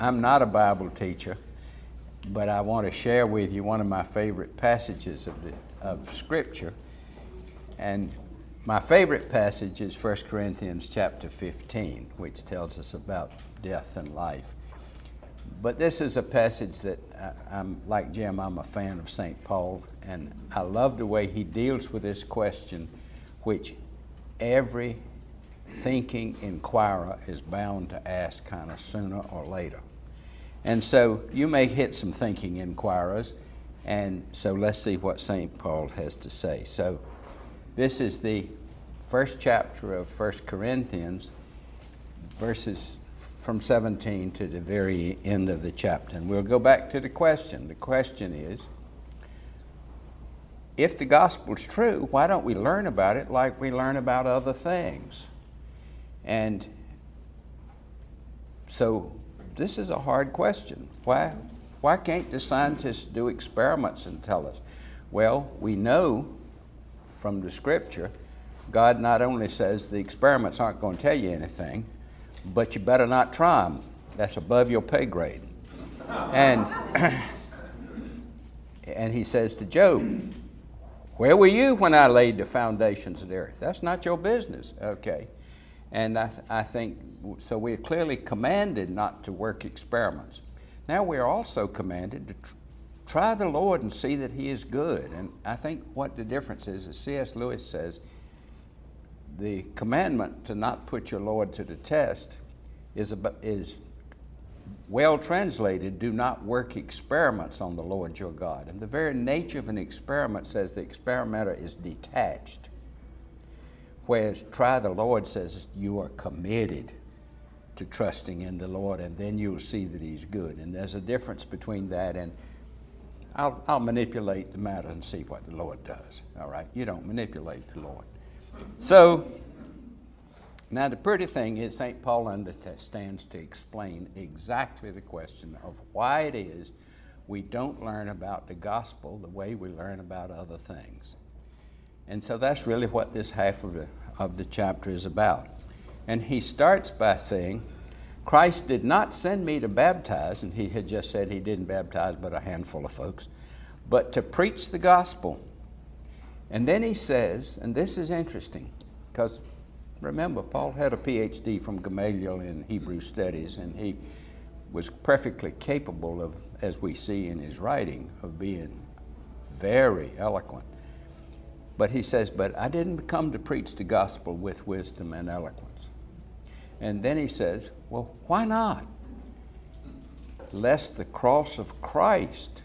I'm not a Bible teacher, but I want to share with you one of my favorite passages of Scripture. And my favorite passage is 1 Corinthians chapter 15, which tells us about death and life. But this is a passage that I'm like Jim, I'm a fan of St. Paul, and I love the way he deals with this question, which every thinking inquirer is bound to ask kind of sooner or later. And so you may hit some thinking inquirers, and so let's see what St. Paul has to say. So this is the first chapter of 1 Corinthians, verses from 17 to the very end of the chapter. And we'll go back to the question. The question is, if the gospel's true, why don't we learn about it like we learn about other things? And so this is a hard question. Why can't the scientists do experiments and tell us? Well, we know from the Scripture, God not only says the experiments aren't going to tell you anything, but you better not try them. That's above your pay grade. And he says to Job, where were you when I laid the foundations of the earth? That's not your business. Okay. And I think, so we're clearly commanded not to work experiments. Now we're also commanded to try the Lord and see that He is good. And I think what the difference is, as C.S. Lewis says, the commandment to not put your Lord to the test is well translated, do not work experiments on the Lord your God. And the very nature of an experiment says the experimenter is detached. Whereas try the Lord says you are committed to trusting in the Lord, and then you'll see that He's good. And there's a difference between that and I'll manipulate the matter and see what the Lord does. All right? You don't manipulate the Lord. So, now the pretty thing is St. Paul understands to explain exactly the question of why it is we don't learn about the gospel the way we learn about other things. And so that's really what this half of the chapter is about. And he starts by saying, Christ did not send me to baptize, and he had just said he didn't baptize but a handful of folks, but to preach the gospel. And then he says, and this is interesting, because remember, Paul had a PhD from Gamaliel in Hebrew studies, and he was perfectly capable of, as we see in his writing, of being very eloquent. But he says, but I didn't come to preach the gospel with wisdom and eloquence. And then he says, well, why not? Lest the cross of Christ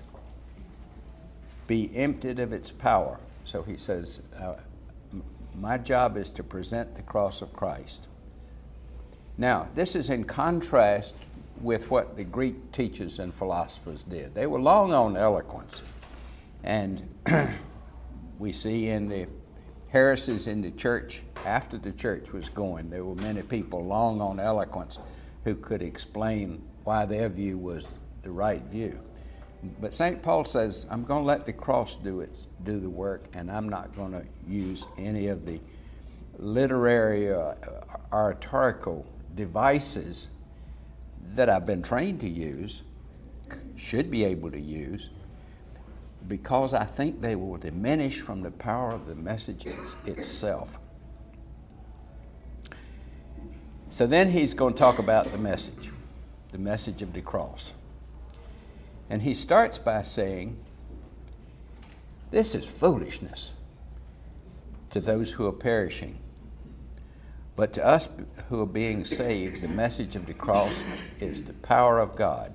be emptied of its power. So he says, my job is to present the cross of Christ. Now, this is in contrast with what the Greek teachers and philosophers did. They were long on eloquence. And we see in the heresies in the church, after the church was going, there were many people long on eloquence who could explain why their view was the right view. But St. Paul says, I'm going to let the cross do the work, and I'm not going to use any of the literary oratorical devices that I've been trained to use, should be able to use, because I think they will diminish from the power of the message itself. So then he's going to talk about the message of the cross. And he starts by saying, this is foolishness to those who are perishing. But to us who are being saved, the message of the cross is the power of God.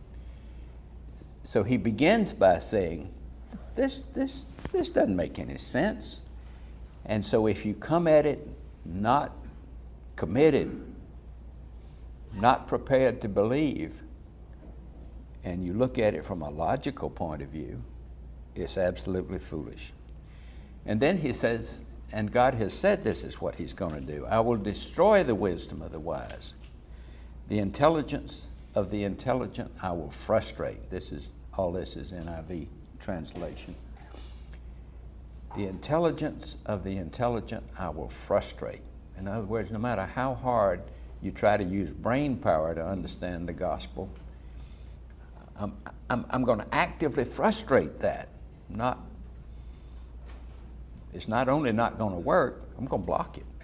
So he begins by saying, this doesn't make any sense. And so if you come at it not committed, not prepared to believe, and you look at it from a logical point of view, it's absolutely foolish. And then he says, and God has said this is what He's going to do. I will destroy the wisdom of the wise. The intelligence of the intelligent I will frustrate. All this is NIV translation. The intelligence of the intelligent I will frustrate. In other words, no matter how hard you try to use brain power to understand the gospel, I'm going to actively frustrate that. It's not only not going to work, I'm going to block it.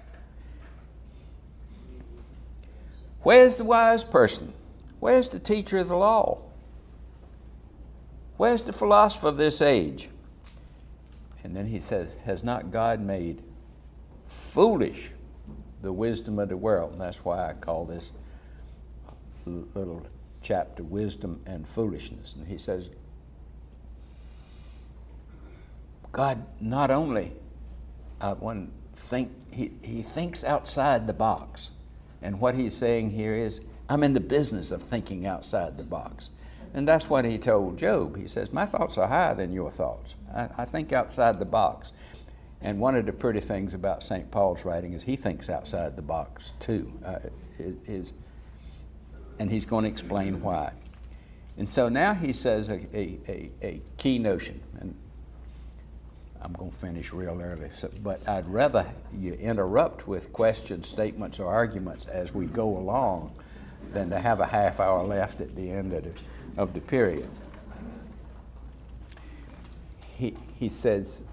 Where's the wise person? Where's the teacher of the law? Where's the philosopher of this age? And then he says, has not God made foolish the wisdom of the world? And that's why I call this little chapter Wisdom and Foolishness. And he says, God not only he thinks outside the box. And what he's saying here is, I'm in the business of thinking outside the box. And that's what he told Job. He says, my thoughts are higher than your thoughts. I think outside the box. And one of the pretty things about St. Paul's writing is he thinks outside the box too. And he's going to explain why. And so now he says a key notion. And I'm going to finish real early, but I'd rather you interrupt with questions, statements, or arguments as we go along than to have a half hour left at the end of the period. He says,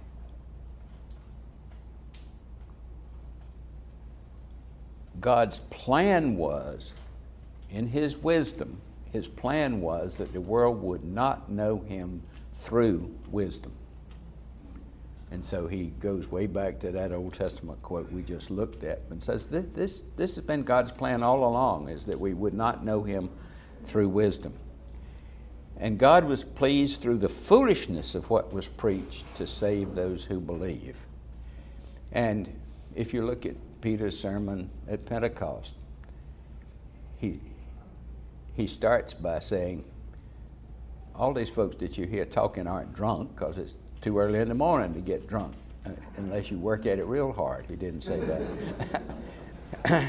God's plan was, in his wisdom, his plan was that the world would not know him through wisdom. And so he goes way back to that Old Testament quote we just looked at and says, this has been God's plan all along, is that we would not know him through wisdom. And God was pleased through the foolishness of what was preached to save those who believe. And if you look at Peter's sermon at Pentecost, he starts by saying, all these folks that you hear talking aren't drunk because it's too early in the morning to get drunk, unless you work at it real hard. He didn't say that.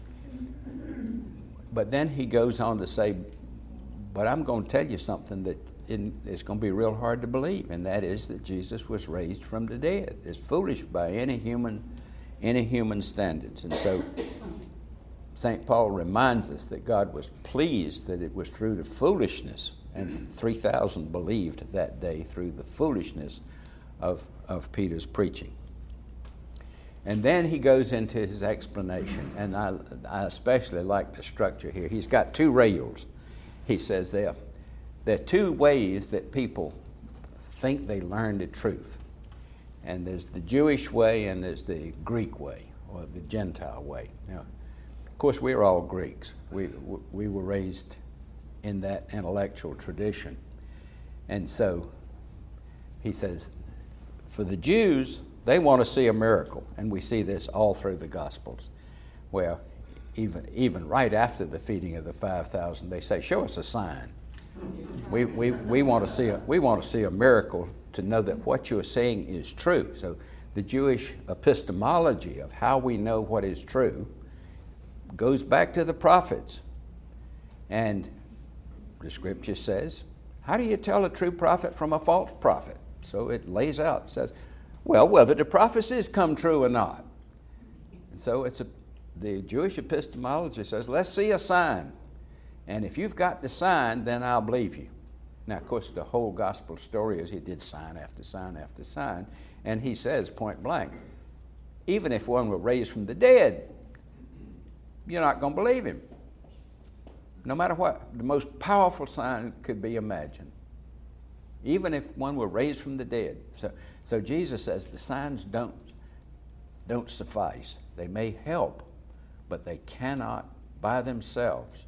But then he goes on to say, but I'm going to tell you something that it's going to be real hard to believe, and that is that Jesus was raised from the dead. It's foolish by any human standards. And so St. Paul reminds us that God was pleased that it was through the foolishness, and 3,000 believed that day through the foolishness of Peter's preaching. And then he goes into his explanation, and I especially like the structure here. He's got two rails. He says there are two ways that people think they learn the truth. And there's the Jewish way and there's the Greek way, or the Gentile way. Now, of course, we're all Greeks. We were raised in that intellectual tradition. And so he says, for the Jews, they want to see a miracle. And we see this all through the Gospels, where even right after the feeding of the 5,000, they say, show us a sign. We want to see a miracle to know that what you're saying is true. So the Jewish epistemology of how we know what is true goes back to the prophets. And the scripture says, how do you tell a true prophet from a false prophet? So it lays out, it says, well, whether the prophecies come true or not. And so the Jewish epistemology says, let's see a sign. And if you've got the sign, then I'll believe you. Now, of course, the whole gospel story is he did sign after sign after sign. And he says, point blank, even if one were raised from the dead, you're not going to believe him. No matter what, the most powerful sign could be imagined. Even if one were raised from the dead. So Jesus says the signs don't suffice. They may help, but they cannot by themselves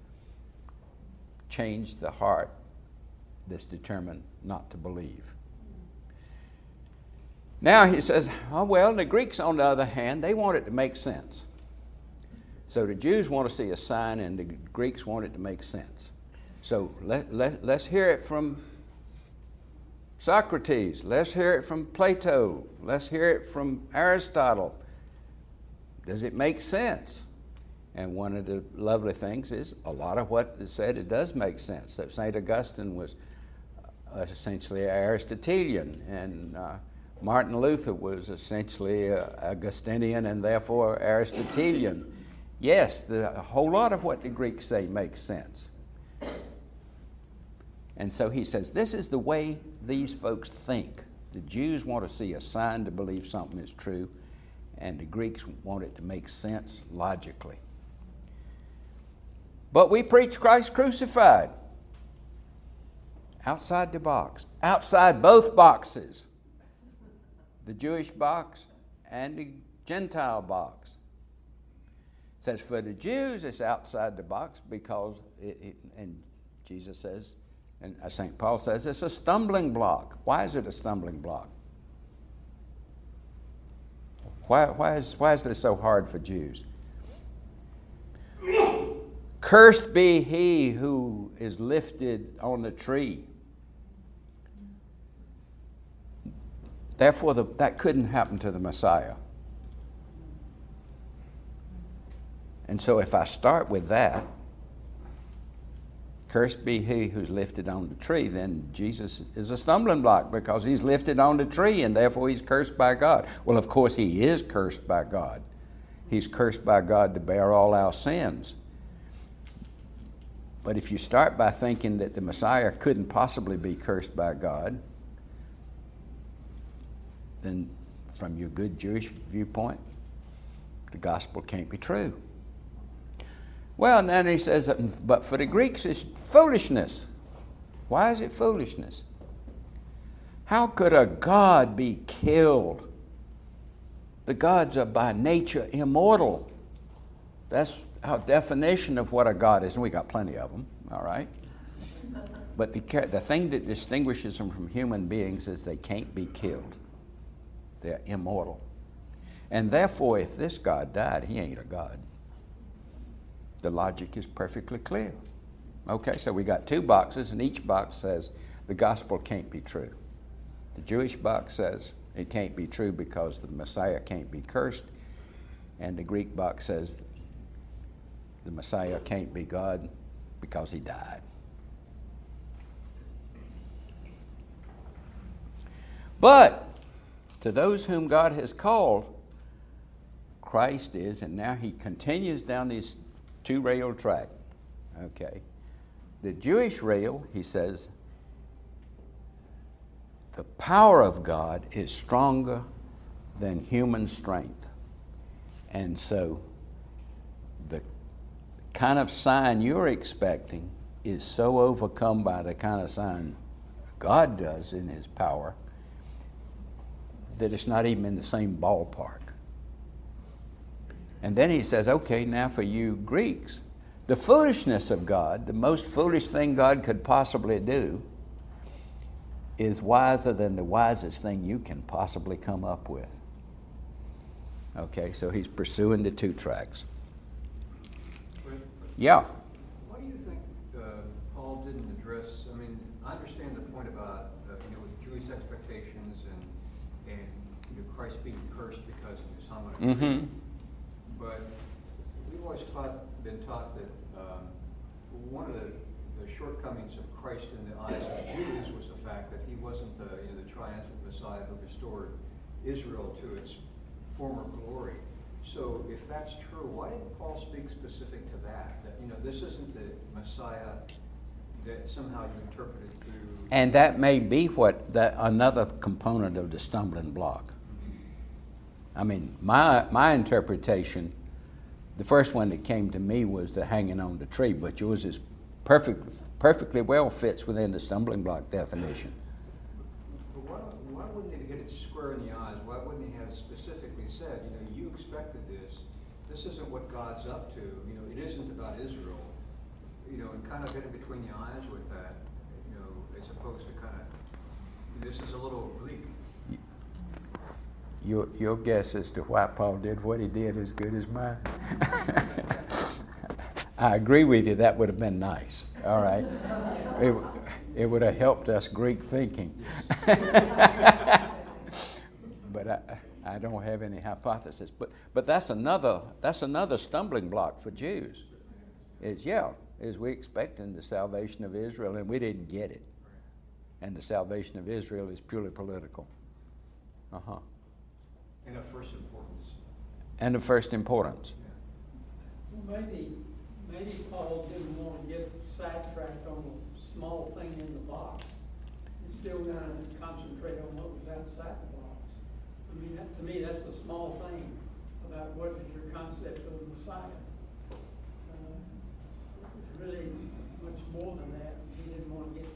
change the heart that's determined not to believe. Now he says, oh well, the Greeks on the other hand, they want it to make sense. So the Jews want to see a sign and the Greeks want it to make sense. So let's hear it from Socrates. Let's hear it from Plato. Let's hear it from Aristotle. Does it make sense? And one of the lovely things is a lot of what is said, it does make sense. So St. Augustine was essentially Aristotelian, and Martin Luther was essentially Augustinian and therefore Aristotelian. Yes, a whole lot of what the Greeks say makes sense. And so he says, this is the way these folks think. The Jews want to see a sign to believe something is true, and the Greeks want it to make sense logically. But we preach Christ crucified. Outside the box. Outside both boxes. The Jewish box and the Gentile box. It says for the Jews it's outside the box because, and Jesus says, and St. Paul says it's a stumbling block. Why is it a stumbling block? Why is this so hard for Jews? Cursed be he who is lifted on the tree. Therefore, that couldn't happen to the Messiah. And so if I start with that, cursed be he who's lifted on the tree, then Jesus is a stumbling block because he's lifted on the tree and therefore he's cursed by God. Well, of course, he is cursed by God. He's cursed by God to bear all our sins. But if you start by thinking that the Messiah couldn't possibly be cursed by God, then from your good Jewish viewpoint, the gospel can't be true. Well, and then he says, but for the Greeks it's foolishness. Why is it foolishness? How could a God be killed? The gods are by nature immortal. That's our definition of what a God is, and we got plenty of them, all right? But the thing that distinguishes them from human beings is they can't be killed. They're immortal. And therefore, if this God died, he ain't a God. The logic is perfectly clear. Okay, so we got two boxes, and each box says the gospel can't be true. The Jewish box says it can't be true because the Messiah can't be cursed, and the Greek box says the Messiah can't be God because he died. But to those whom God has called, Christ is, and now he continues down this two-rail track. Okay. The Jewish rail, he says, the power of God is stronger than human strength. And so the kind of sign you're expecting is so overcome by the kind of sign God does in his power that it's not even in the same ballpark. And then he says, okay, now for you Greeks, the foolishness of God, the most foolish thing God could possibly do, is wiser than the wisest thing you can possibly come up with. Okay, so he's pursuing the two tracks. Yeah. Why do you think Paul didn't address, I mean, I understand the point about, Jewish expectations and Christ being cursed because he was hung on a tree. Mm-hmm. But we've always been taught that one of the shortcomings of Christ in the eyes of the Jews was the fact that he wasn't the triumphant Messiah who restored Israel to its former glory. So if that's true, why didn't Paul speak specific to that? That this isn't the Messiah that somehow you interpreted through. And that may be another component of the stumbling block. I mean, my interpretation, the first one that came to me was the hanging on the tree, but yours is perfectly well fits within the stumbling block definition. But why wouldn't he hit it square in the eyes? Why wouldn't he have specifically said, you expected this. This isn't what God's up to. It isn't about Israel. And kind of hit it between the eyes with that, as opposed to kind of, this is a little oblique. Your guess as to why Paul did what he did is good as mine. I agree with you, that would have been nice. All right. It would have helped us Greek thinking. But I don't have any hypothesis. But that's another stumbling block for Jews. Is we expecting the salvation of Israel and we didn't get it. And the salvation of Israel is purely political. Uh-huh. And of first importance. And of first importance. Well, maybe Paul didn't want to get sidetracked on the small thing in the box. You still want to concentrate on what was outside the box. I mean, to me, that's a small thing about what is your concept of the Messiah. It's really much more than that. He didn't want to get,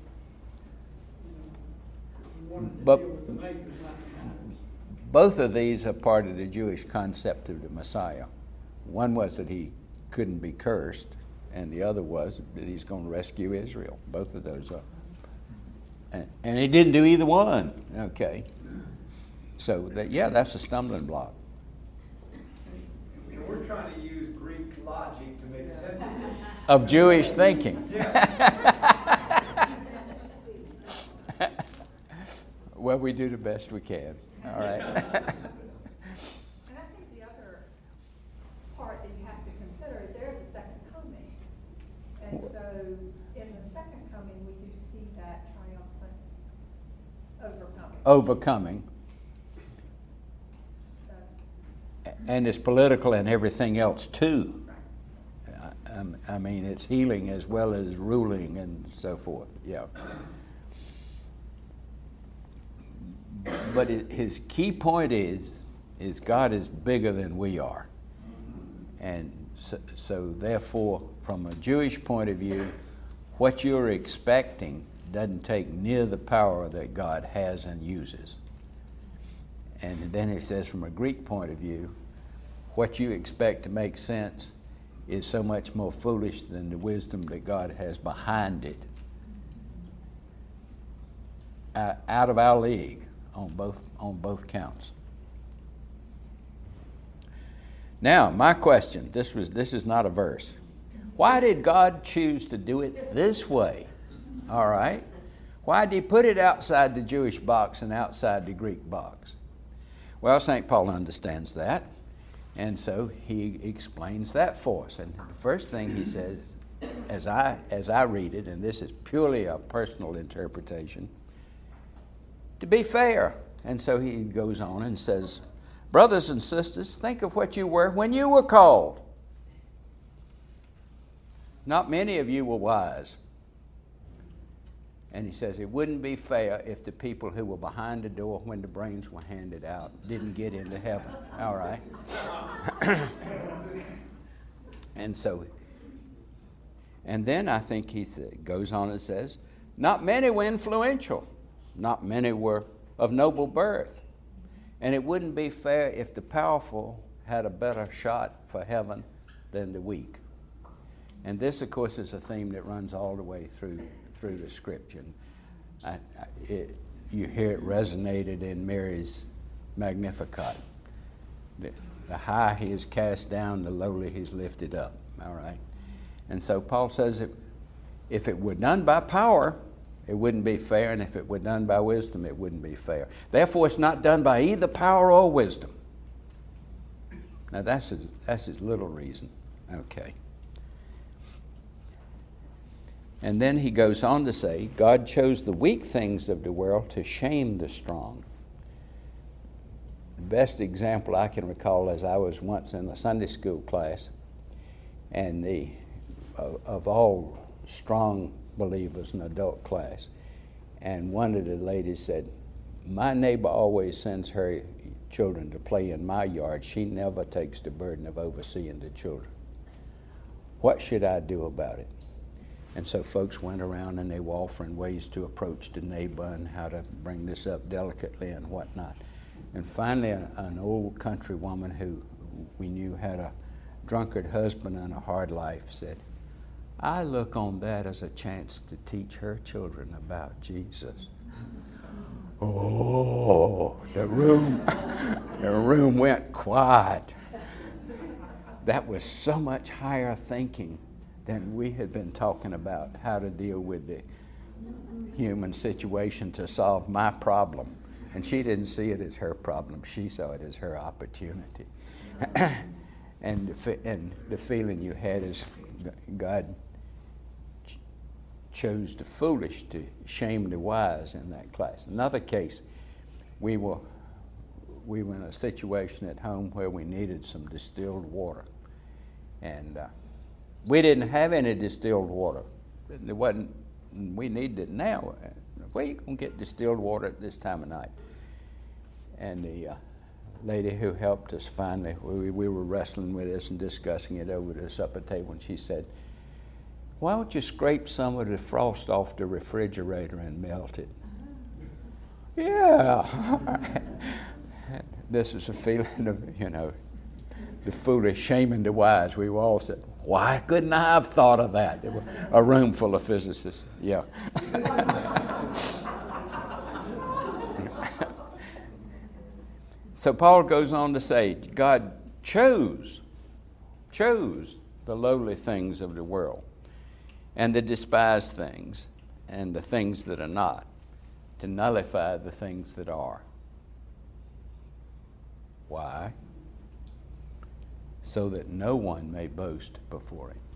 he wanted to deal with the makers, not the miners. Both of these are part of the Jewish concept of the Messiah. One was that he couldn't be cursed, and the other was that he's going to rescue Israel. Both of those are. And he didn't do either one. Okay. So, that's a stumbling block. We're trying to use Greek logic to make sense of this. Of Jewish thinking. Well, we do the best we can. All right. And I think the other part that you have to consider is there's a second coming. And so in the second coming, we do see that triumphant overcoming. So. And it's political and everything else too. I mean, it's healing as well as ruling and so forth. Yeah. But his key point is God is bigger than we are. And so therefore, from a Jewish point of view, what you're expecting doesn't take near the power that God has and uses. And then it says from a Greek point of view, what you expect to make sense is so much more foolish than the wisdom that God has behind it. Out of our league. On both counts. Now, my question, this is not a verse. Why did God choose to do it this way? All right. Why did he put it outside the Jewish box and outside the Greek box? Well, St. Paul understands that, and so he explains that for us. And the first thing he says, as I read it, and this is purely a personal interpretation, to be fair. And so he goes on and says, brothers and sisters, think of what you were when you were called. Not many of you were wise. And he says it wouldn't be fair if the people who were behind the door when the brains were handed out didn't get into heaven. All right. And then I think he goes on and says, not many were influential. Not many were of noble birth. And it wouldn't be fair if the powerful had a better shot for heaven than the weak. And this, of course, is a theme that runs all the way through the Scripture. You hear it resonated in Mary's Magnificat. The high he is cast down, the lowly he's lifted up. All right. And so Paul says if it were done by power, it wouldn't be fair, and if it were done by wisdom, it wouldn't be fair. Therefore, it's not done by either power or wisdom. Now, that's his little reason. Okay. And then he goes on to say, God chose the weak things of the world to shame the strong. The best example I can recall is I was once in a Sunday school class, and of all strong believers, an adult class, and one of the ladies said, my neighbor always sends her children to play in my yard. She never takes the burden of overseeing the children. What should I do about it? And so folks went around and they were offering ways to approach the neighbor and how to bring this up delicately and whatnot. And finally, an old country woman who we knew had a drunkard husband and a hard life said, I look on that as a chance to teach her children about Jesus. Oh, the room went quiet. That was so much higher thinking than we had been talking about how to deal with the human situation to solve my problem. And she didn't see it as her problem. She saw it as her opportunity. And the feeling you had is God chose the foolish to shame the wise in that class. Another case, we were in a situation at home where we needed some distilled water. And we didn't have any distilled water. There wasn't and we need it now. Where you going to get distilled water at this time of night? And the lady who helped us finally, we were wrestling with this and discussing it over the supper table, and she said, why don't you scrape some of the frost off the refrigerator and melt it? Yeah. This is a feeling of, the foolish shaming the wise. We all said, why couldn't I have thought of that? There were a room full of physicists. Yeah. So Paul goes on to say, God chose the lowly things of the world and the despised things and the things that are not, to nullify the things that are. Why? So that no one may boast before him.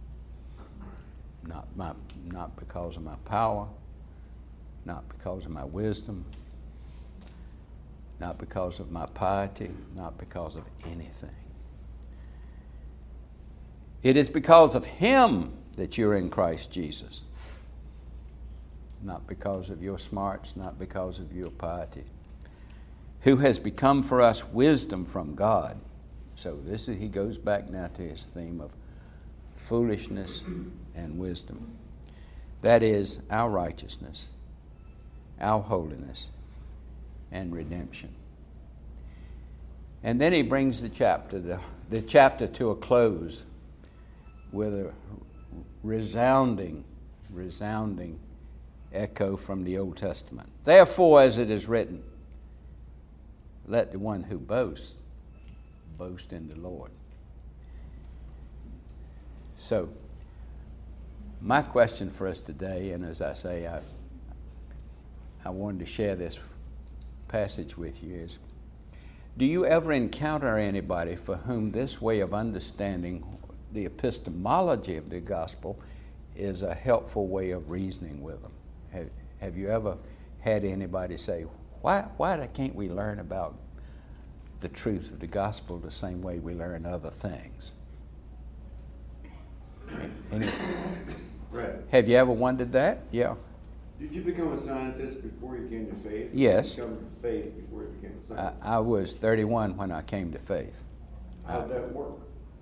Not because of my power, not because of my wisdom, not because of my piety, not because of anything. It is because of him that you're in Christ Jesus. Not because of your smarts, not because of your piety. Who has become for us wisdom from God. So he goes back now to his theme of foolishness and wisdom. That is our righteousness, our holiness, and redemption. And then he brings the chapter to a close with a resounding echo from the Old Testament. Therefore, as it is written, let the one who boasts boast in the Lord. So, my question for us today, and as I say, I wanted to share this passage with you, is, do you ever encounter anybody for whom this way of understanding the epistemology of the gospel is a helpful way of reasoning with them? Have you ever had anybody say, why can't we learn about the truth of the gospel the same way we learn other things? Right. Have you ever wondered that? Yeah. Did you become a scientist before you came to faith? Yes. Did you become to faith before you became a scientist? I was 31 when I came to faith. How'd that work?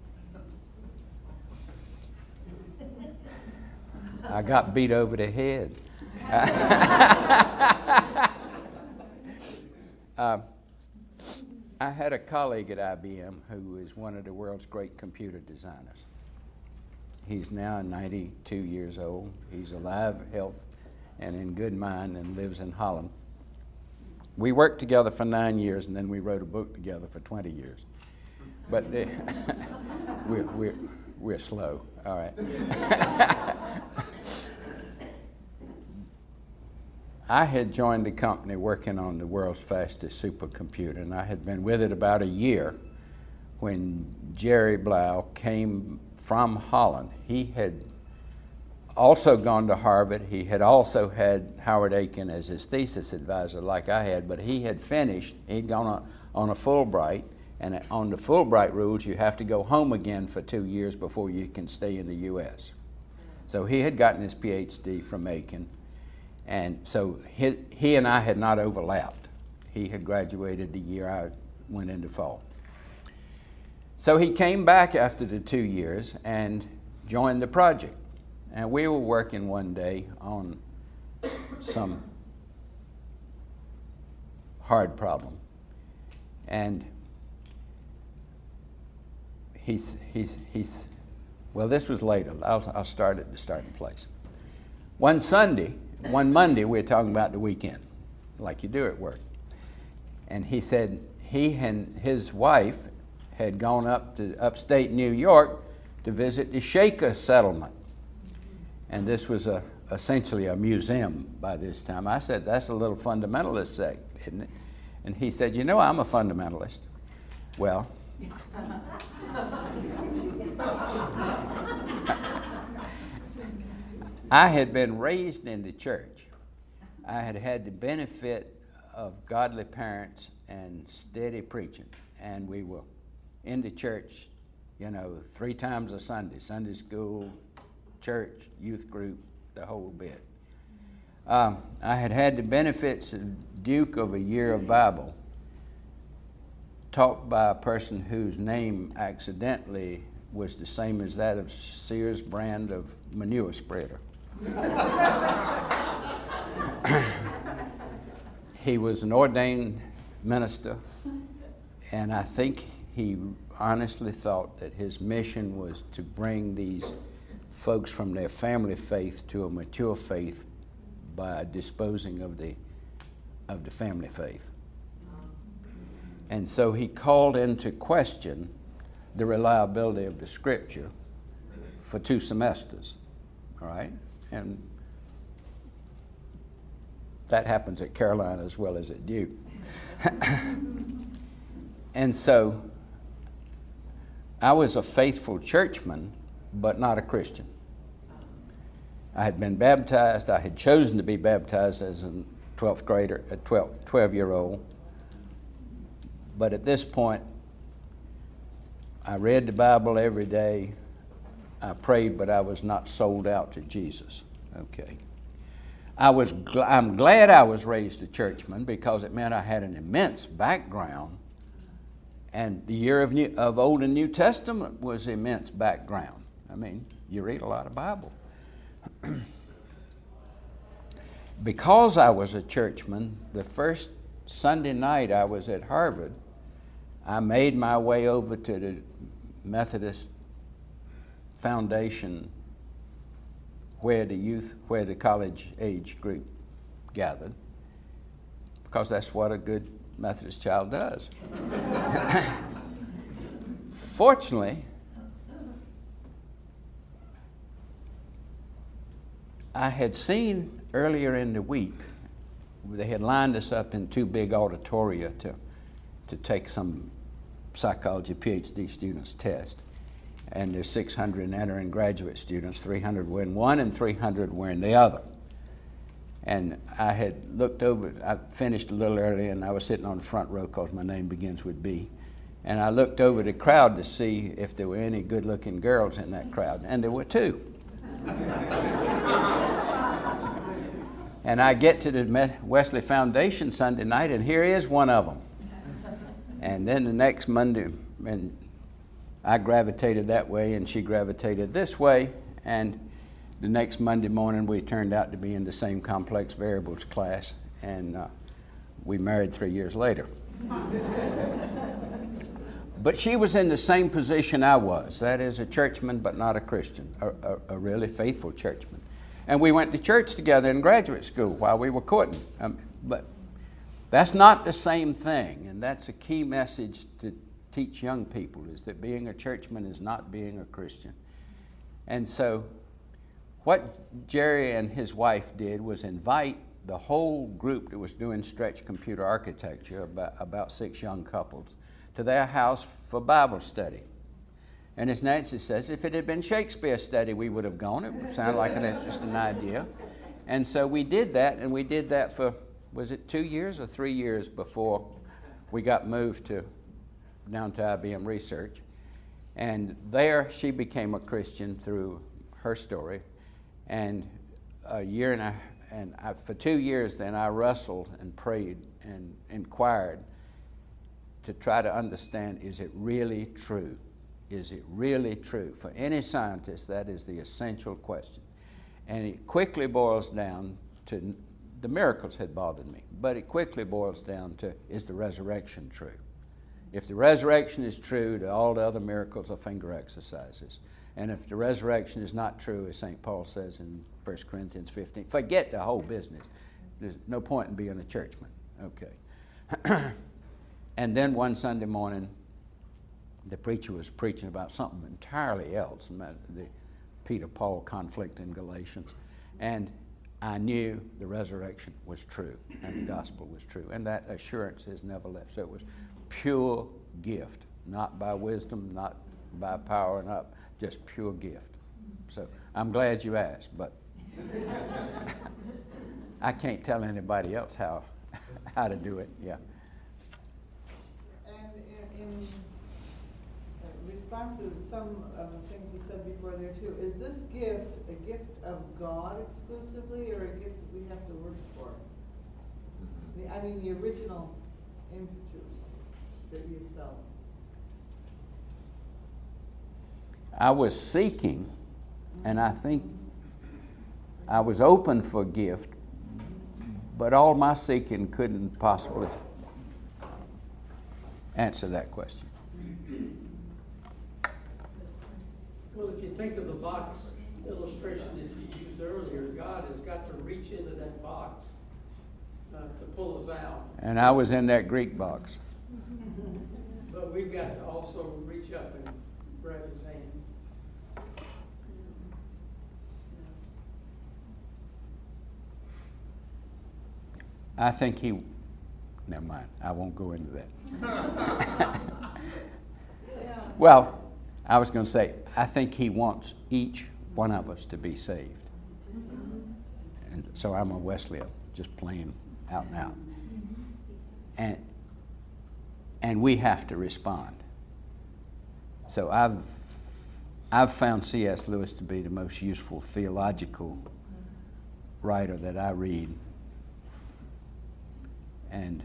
I got beat over the head. I had a colleague at IBM who is one of the world's great computer designers. He's now 92 years old. He's alive, healthy, and in good mind, and lives in Holland. We worked together for 9 years, and then we wrote a book together for 20 years. But we're slow. All right. I had joined the company working on the world's fastest supercomputer, and I had been with it about a year when Jerry Blau came from Holland. He had also gone to Harvard. He had also had Howard Aiken as his thesis advisor like I had, but he had finished. He'd gone on a Fulbright, and on the Fulbright rules, you have to go home again for 2 years before you can stay in the U.S. So he had gotten his PhD from Aiken. And so he and I had not overlapped. He had graduated the year I went into fall. So he came back after the 2 years and joined the project. And we were working one day on some hard problem. And he's well, this was later. I'll start at the starting place. One Monday, we were talking about the weekend, like you do at work. And he said he and his wife had gone up to upstate New York to visit the Shaker settlement. And this was essentially a museum by this time. I said, that's a little fundamentalist sect, isn't it? And he said, I'm a fundamentalist. Well, I had been raised in the church. I had had the benefit of godly parents and steady preaching. And we were in the church, 3 times a Sunday, Sunday school, church, youth group, the whole bit. I had the benefits of Duke of a year of Bible taught by a person whose name accidentally was the same as that of Sears brand of manure spreader. He was an ordained minister, and I think he honestly thought that his mission was to bring these folks from their family faith to a mature faith by disposing of the family faith. And so he called into question the reliability of the Scripture for 2 semesters, all right? And that happens at Carolina as well as at Duke. And so I was a faithful churchman, but not a Christian. I had been baptized. I had chosen to be baptized as a 12-year-old. But at this point, I read the Bible every day. I prayed, but I was not sold out to Jesus. Okay. I'm glad I was raised a churchman because it meant I had an immense background, and the year of Old and New Testament was immense background. I mean, you read a lot of Bible. Because I was a churchman, the first Sunday night I was at Harvard, I made my way over to the Methodist Foundation where the college age group gathered, because that's what a good Methodist child does. Fortunately, I had seen earlier in the week, they had lined us up in 2 big auditoria to take some psychology PhD students test. And there's 600 entering graduate students, 300 were in one and 300 were in the other. And I had looked over, I finished a little early and I was sitting on the front row because my name begins with B. And I looked over the crowd to see if there were any good-looking girls in that crowd, and there were 2. And I get to the Wesley Foundation Sunday night, and here is one of them. And then the next Monday, and I gravitated that way, and she gravitated this way, and the next Monday morning we turned out to be in the same complex variables class, and we married 3 years later. But she was in the same position I was, that is, a churchman but not a Christian, a really faithful churchman. And we went to church together in graduate school while we were courting. But that's not the same thing, and that's a key message to teach young people, is that being a churchman is not being a Christian. And so what Jerry and his wife did was invite the whole group that was doing stretch computer architecture, about 6 young couples, to their house for Bible study. And as Nancy says, if it had been Shakespeare study, we would have gone. It would sound like an interesting idea. And so we did that, and we did that for, was it 2 years or 3 years before we got moved down to IBM Research. And there she became a Christian through her story. And for 2 years then I wrestled and prayed and inquired to try to understand, is it really true? Is it really true? For any scientist, that is the essential question. And it quickly boils down to, the miracles had bothered me, but it quickly boils down to, is the resurrection true? If the resurrection is true, all the other miracles are finger exercises. And if the resurrection is not true, as St. Paul says in 1 Corinthians 15, forget the whole business. There's no point in being a churchman. Okay. And then one Sunday morning, the preacher was preaching about something entirely else, the Peter-Paul conflict in Galatians. And I knew the resurrection was true and the gospel was true. And that assurance has never left. So it was pure gift, not by wisdom, not by power, not just pure gift. So I'm glad you asked, but I can't tell anybody else how to do it. Yeah. And in response to some things you said before there too, is this gift a gift of God exclusively or a gift that we have to work for? I mean, the original impetus that you felt. I was seeking, and I think I was open for gift, but all my seeking couldn't possibly answer that question. Well, if you think of the box illustration that you used earlier, God has got to reach into that box to pull us out. And I was in that Greek box. But we've got to also reach up and grab his hand. I think he, never mind, I won't go into that. Well, I was going to say, I think he wants each one of us to be saved. And so I'm a Wesleyan, just plain out and out. And we have to respond. So I've found C.S. Lewis to be the most useful theological writer that I read. And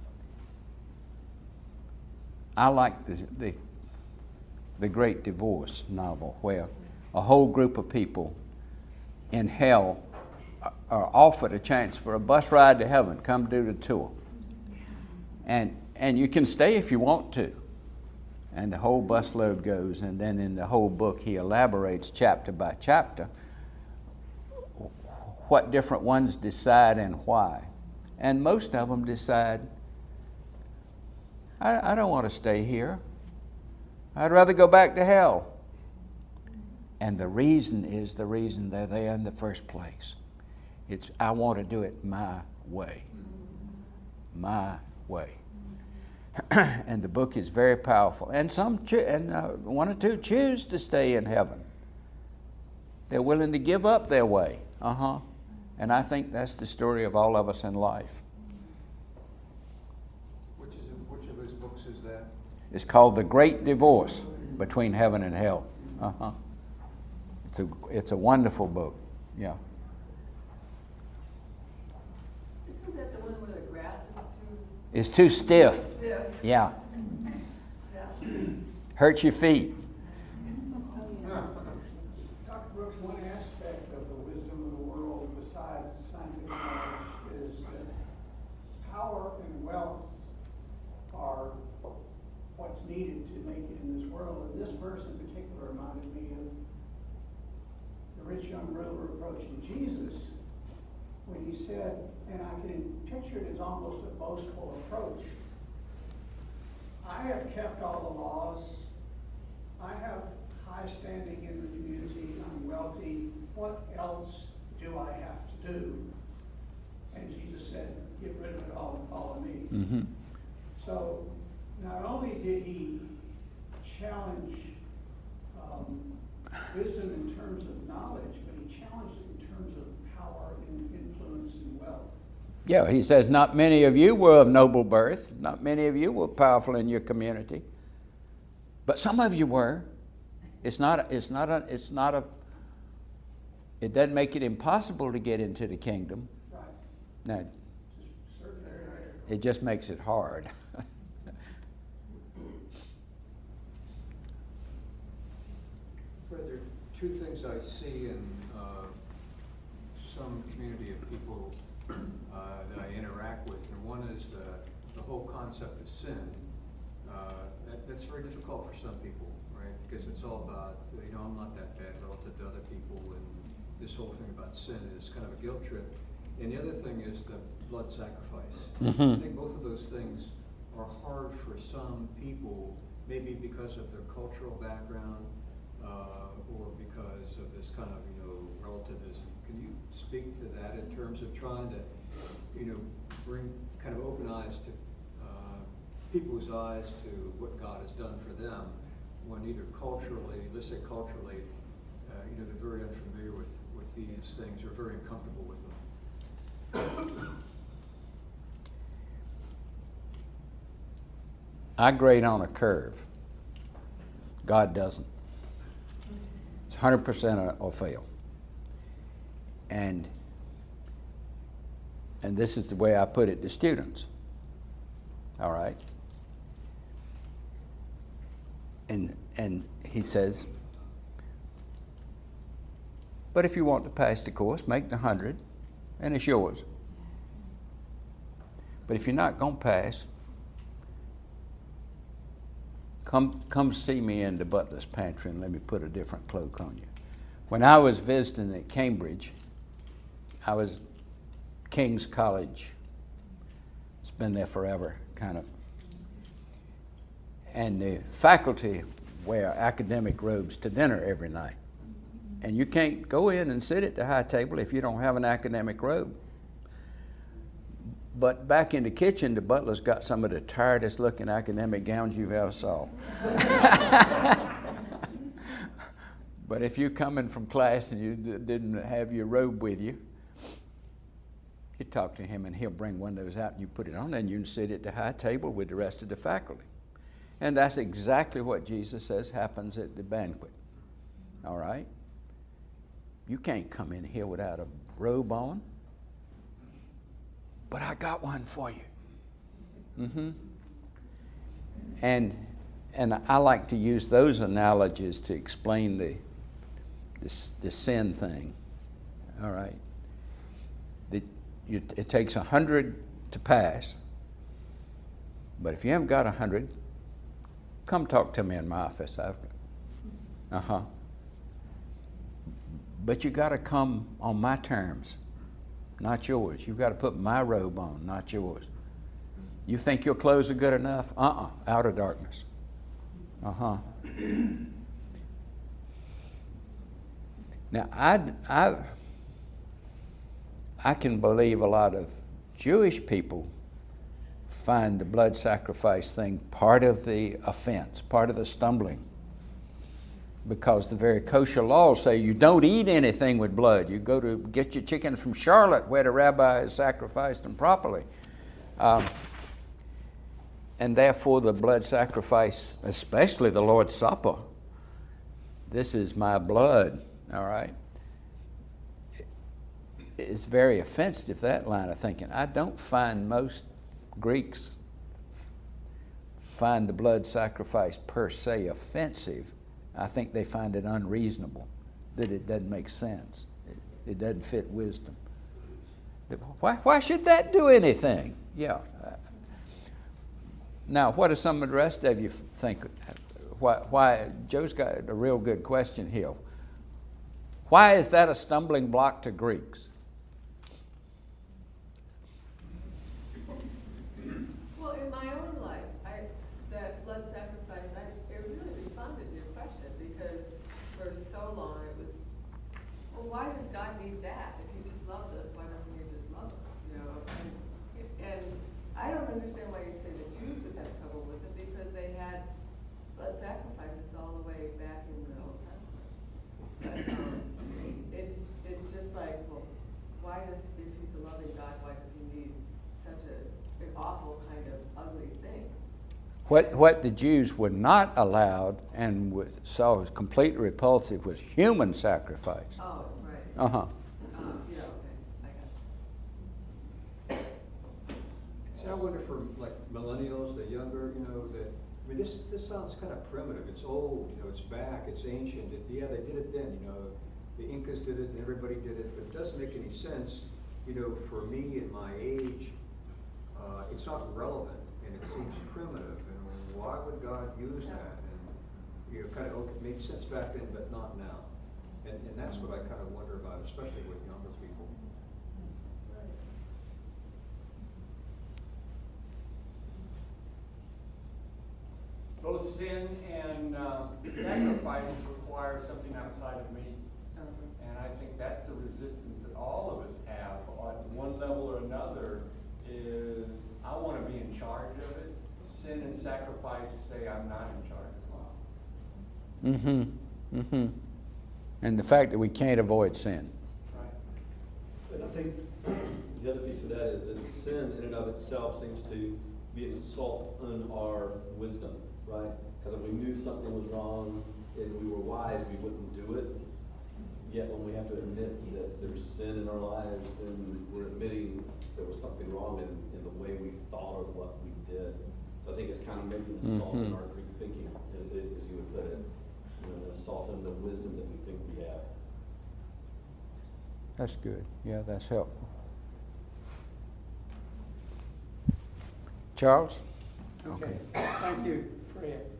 I like the Great Divorce novel, where a whole group of people in hell are offered a chance for a bus ride to heaven. Come do the tour. And you can stay if you want to. And the whole busload goes, and then in the whole book he elaborates chapter by chapter what different ones decide and why. And most of them decide, I don't want to stay here. I'd rather go back to hell. And the reason is the reason they're there in the first place. It's, I want to do it my way. My way. And the book is very powerful. And one or two choose to stay in heaven. They're willing to give up their way. And I think that's the story of all of us in life. Which of his books is that? It's called The Great Divorce Between Heaven and Hell. It's a wonderful book. Yeah. Isn't that the one where the grass It's too stiff. is stiff? Yeah. Yeah. Hurts your feet. Dr. Brooks, one aspect of the wisdom of the world besides scientific knowledge is that power and wealth are what's needed to make it in this world. And this verse in particular reminded me of the rich young ruler approaching Jesus when he said, and I can picture it as almost a boastful approach, I have kept all the laws. I have high standing in the community. I'm wealthy. What else do I have to do? And Jesus said, get rid of it all and follow me. Mm-hmm. So not only did he challenge wisdom in terms of knowledge, but he challenged it in terms of power and influence and wealth. Yeah, he says, not many of you were of noble birth. Not many of you were powerful in your community. But some of you were. It doesn't make it impossible to get into the kingdom. Right. No, Just certain areas. it just makes it hard. Fred, there are two things I see in some community of people that I interact with, and one is the whole concept of sin. That's very difficult for some people, right? Because it's all about, I'm not that bad relative to other people, and this whole thing about sin is kind of a guilt trip. And the other thing is the blood sacrifice. Mm-hmm. I think both of those things are hard for some people, maybe because of their cultural background, or because of this kind of, relativism. Can you speak to that in terms of trying to, bring kind of open eyes to people's eyes to what God has done for them, when either culturally, let's say culturally, they're very unfamiliar with these things, or very uncomfortable with them? I grade on a curve. God doesn't. 100% or fail. And this is the way I put it to students. All right? And he says, but if you want to pass the course, make the 100, and it's yours. But if you're not going to pass, come see me in the butler's pantry and let me put a different cloak on you. When I was visiting at Cambridge, I was King's College. It's been there forever, kind of. And the faculty wear academic robes to dinner every night. And you can't go in and sit at the high table if you don't have an academic robe. But back in the kitchen, the butler's got some of the tiredest looking academic gowns you've ever saw. But if you're coming from class and you didn't have your robe with you, you talk to him and he'll bring one of those out and you put it on and you can sit at the high table with the rest of the faculty. And that's exactly what Jesus says happens at the banquet. All right? You can't come in here without a robe on. But I got one for you. Mm-hmm. And I like to use those analogies to explain the sin thing. All right? It takes 100 to pass. But if you haven't got 100, come talk to me in my office. But you got to come on my terms, not yours. You've got to put my robe on, not yours. You think your clothes are good enough? Out of darkness. Now, I can believe a lot of Jewish people find the blood sacrifice thing part of the offense, part of the stumbling. Because the very kosher laws say you don't eat anything with blood. You go to get your chicken from Charlotte where the rabbi has sacrificed them properly. And therefore the blood sacrifice, especially the Lord's Supper, this is my blood, all right? It's very offensive, that line of thinking. I don't find most Greeks find the blood sacrifice per se offensive. I think they find it unreasonable, that it doesn't make sense. It doesn't fit wisdom. Why should that do anything? Yeah. Now, what do some of the rest of you think? Why Joe's got a real good question here. Why is that a stumbling block to Greeks? Well, in my own life, that blood sacrifice, it really responded to your question, because for so long it was, well, why does God need that? If he just loves us, why doesn't he just love us? You know, and I don't understand why you say the Jews would have trouble with it, because they had blood sacrifices all the way back in the Old Testament. But it's just like, well, why does, if he's a loving God, why does he need such an awful kind of ugly thing? What the Jews were not allowed and saw as completely repulsive was human sacrifice. Oh, right. Yeah, okay. I got it. See, I wonder for like millennials, the younger, that this sounds kind of primitive. It's old, it's back, it's ancient. They did it then, the Incas did it, everybody did it, but it doesn't make any sense, for me at my age, it's not relevant and it seems primitive. And why would God use that? And kind of it made sense back then, but not now. And that's what I kind of wonder about, especially with younger people. Both sin and sacrifice require something outside of me. And I think that's the resistance that all of us have on one level or another is, I want to be in charge of it. Sin and sacrifice say I'm not in charge of love. And the fact that we can't avoid sin. Right. And I think the other piece of that is that sin in and of itself seems to be an assault on our wisdom, right? Because if we knew something was wrong and we were wise, we wouldn't do it. yet when we have to admit that there's sin in our lives, then we're admitting there was something wrong in the way we thought of what we did. So I think it's kind of making the salt in our Greek thinking, as you would put it. You know, the salt in the wisdom that we think we have. That's good. Yeah, that's helpful. Charles? Okay, thank you, Fred.